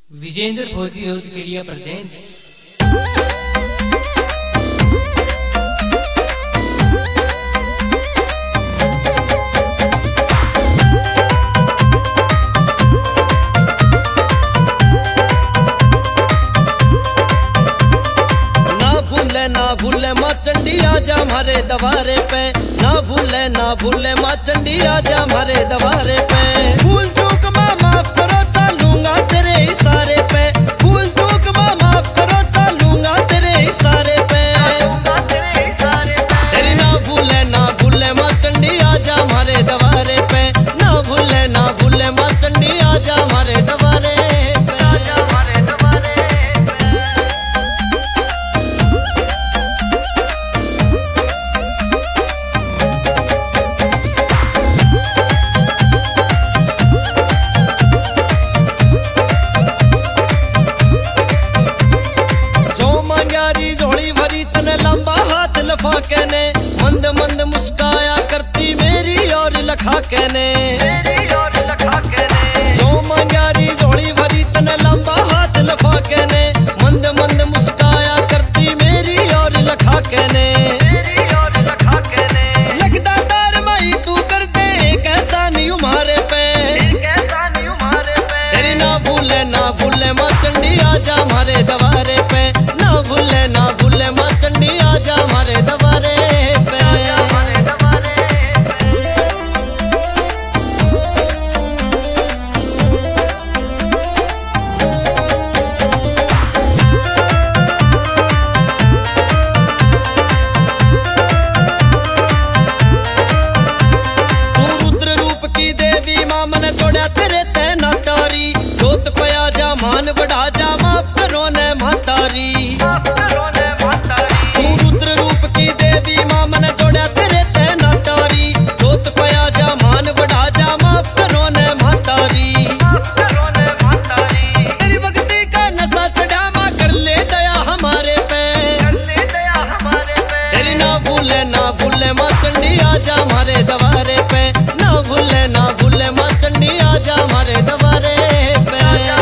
विजेंद्र फौजी रोज केड़िया प्रेजेंट्स। ना भूले माँ चंडी आजा हमारे दवारे पे, ना भूले माँ चंडी आजा हमारे दवारे पे। भूल चूक माँ माफ करो चलूंगा तेरे इशारे पे, भूल चूक माँ माफ करो चलूंगा तेरे इशारे पे। तेरी ना भूले माँ चंडी आजा हमारे दवारे पे, ना भूले माँ चंडी आजा हमारे दवारे पे। कहने मंद मंद मुस्काया करती मेरी और लखा कहने, जो मंगारी जोड़ी भरी तने लंबा हाथ लफा कहने, मंद मंद मुस्काया करती मेरी और लखा कहने। लगता तार माई तू कर दे एक एहसान हमारे पे, तेरी ना भूले माँ चंडी आजा हमारे दवारे पे, ना भूले माँ चंडी आजा हमारे दवारे पे। तू रुद्र रूप की देवी माँ मन तोड़ा तेरे तैना तारी, जोत पया जा मान बढ़ा जा माफ करो ने मातारी। देवी माँ मन जोड़ा तेरे तैना तारी, जोत पया जा मान बढ़ा जा माफ करो ने मातारी। तेरी भक्ति का नशा चढ़ा माँ कर ले दया हमारे पे, तेरी ना भूले माँ चंडी आजा हमारे दवारे पे, ना भूले माँ चंडी आजा हमारे दवारे पे।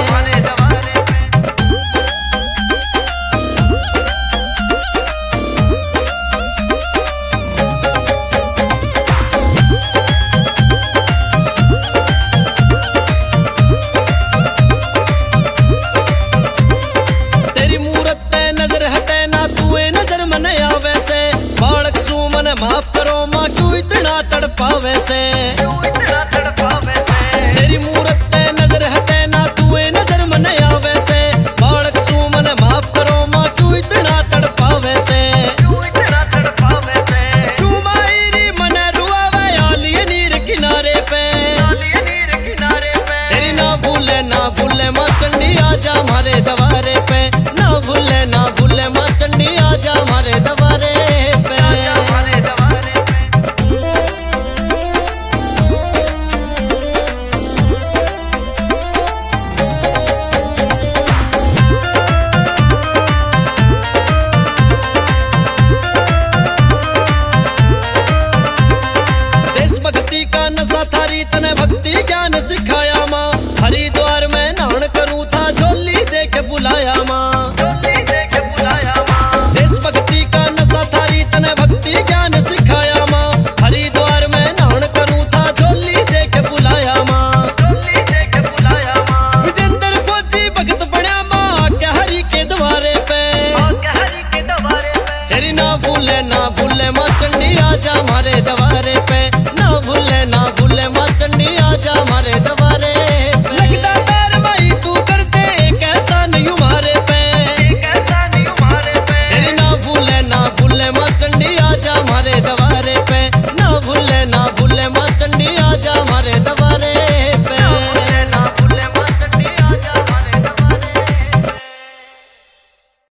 माफ करो माँ क्यों इतना तड़पावे से, तेरी मूरत पे नजर हटे ना तुए नजर मन आवे से। बालक सू मन माफ करो माँ क्यों इतना तड़पावे से, तू मायरी मन रुआवे आलिए नीर किनारे पे। तेरी ना भूले माँ चंडी आजा हमारे दवारे पे, ना भूले माँ चंडी आजा हमारे दवारे पे। का नशा थारी तने भक्ति ज्ञान सिखाया माँ, हरिद्वार में नहान करूँ था झोली देख बुलाया माँ। देश भक्ति का नशा थारी तने भक्ति ज्ञान सिखाया माँ, हरिद्वार में नहान करूँ था झोली देख बुलाया माँ। विजेंद्र फौजी भगत बड़ा माँ क्या हरि के द्वारे पे, तेरी ना भूले माँ चंडी आजा हमारे दवारे पे,